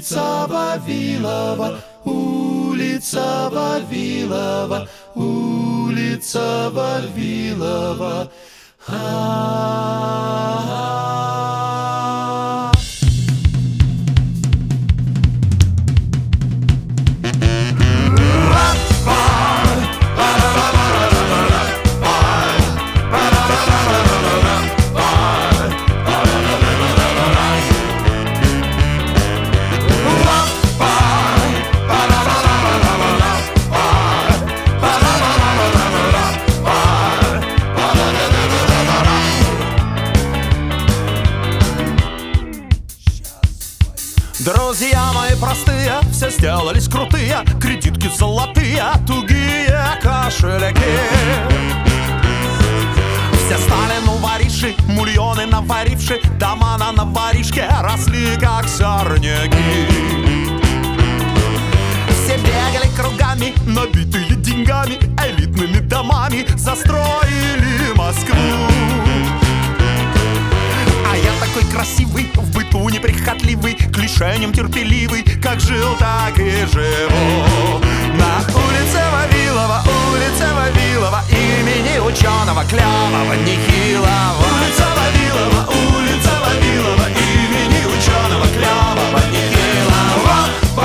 улица Вавилова, улица Вавилова, улица Вавилова. Друзья мои простые, все сделались крутые, кредитки золотые, тугие кошельки. Все стали вориши, мульоны наваривши, дома на новоришке росли как сорняки. Все бегали кругами, набитые деньгами, элитными домами, застроили Москву. А я такой красивый, в быту неприхотливый, к лишениям терпеливый, как жил, так и живу. На улице Вавилова, имени ученого клевого нехилого. Улица Вавилова, имени ученого клевого нехилого.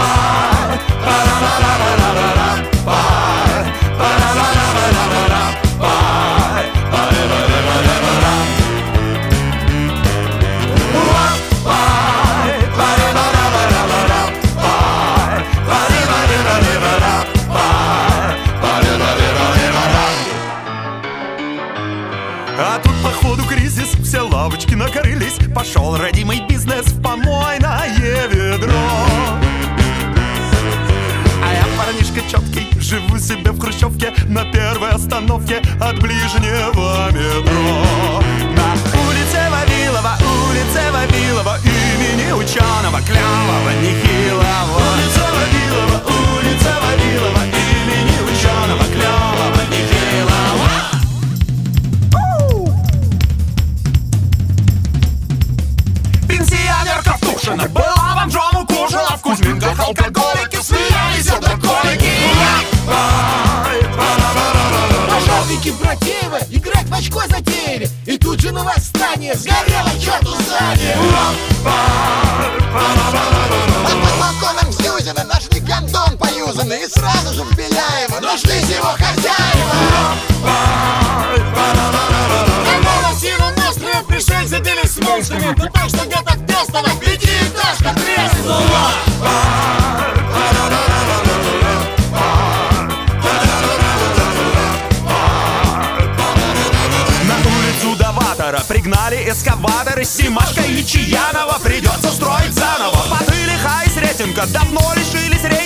А тут походу кризис, все лавочки накрылись, пошел родимый бизнес в помойное ведро. А я парнишка четкий, живу себе в хрущевке, на первой остановке от ближнего метро. На улице Вавилова, имени ученого клевого нехилого. Улица Вавилова, имени ученого клевого нехилого. Пенсионерка в Тушино была бомжом, укушала в Кузьминках алкоголики, смеялись одноколики. Пожарники Братеева играть в очко затеяли, и тут же на восстание сгорело к черту здание. Под балконом Зюзина нашли гондон поюзанный, и сразу же в Беляева нашлись его хозяева. На силу монстров пришельцы бились с монстрами, да так, что где-то в Пестово пятиэтажка треснула. Пригнали эскаваторы, Симашко и Чаянова, придется строить заново. Потылиха и Сретенка давно лишились